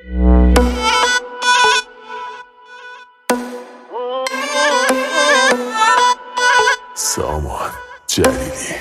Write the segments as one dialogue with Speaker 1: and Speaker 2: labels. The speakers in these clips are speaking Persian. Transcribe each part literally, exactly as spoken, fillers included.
Speaker 1: سامان جلیلی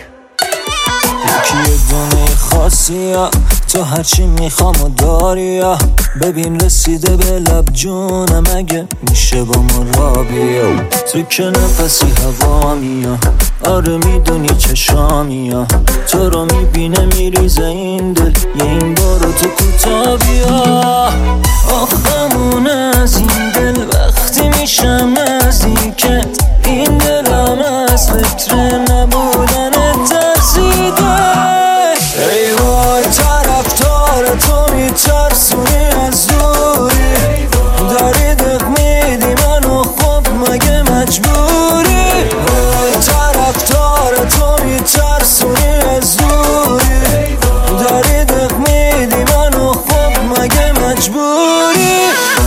Speaker 2: یکی دونه خاصی ها، تو هرچی میخوام و داری ها. ببین رسیده به لب جونم، اگه میشه با ما را بیا. تو که نفسی هوا میا، آره میدونی چشامی ها. تو رو میبینه میریزه این دل، یه این بارو تو کوتا بیا. آخمون از این دل وقتی میشم نزدیکت، این دلم از فکر نبودن ترسیده. ای وای طرفدار تو میترسونی از دوری، داری دق میدی منو خب مگه مجبوری. وای طرفدار تو میترسونی از دوری، داری دق میدی منو خب مگه مجبوری.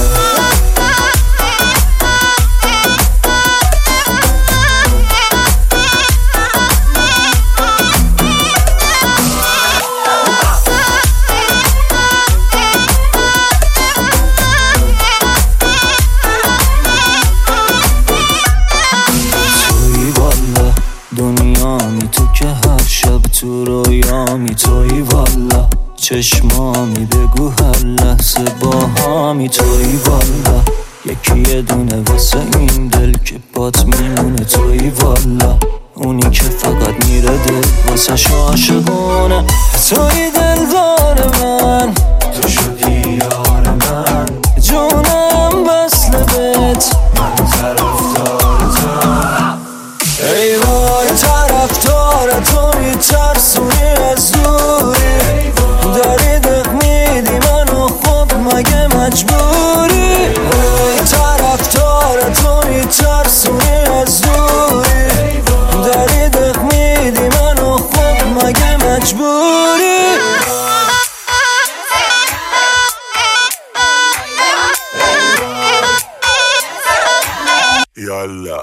Speaker 2: دنیامی تو که هر شب تو رویامی، توی والا چشمامی، بگو هر لحظه باهامی. توی والا یکی یه دونه واسه این دل که بات میمونه. توی والا اونی که فقط میره دل واسه عاشقونه. توی دلدار من، تو شدی یار من، جونم بس لبت، من طرفدار تو. ای وای طرفدار تو میترسونی از دوری، داری دق میدی منو خب مگه مجبوری. ای طرفدار تو میترسونی از دوری، داری دق میدی منو خب مگه مجبوری.
Speaker 1: یالا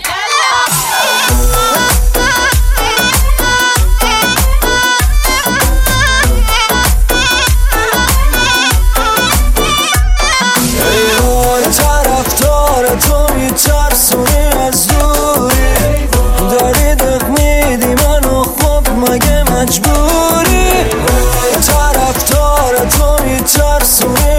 Speaker 2: تو میترسونی از دوری، داری دق میدی منو خب مگه مجبوری. طرفدار تو میترسونی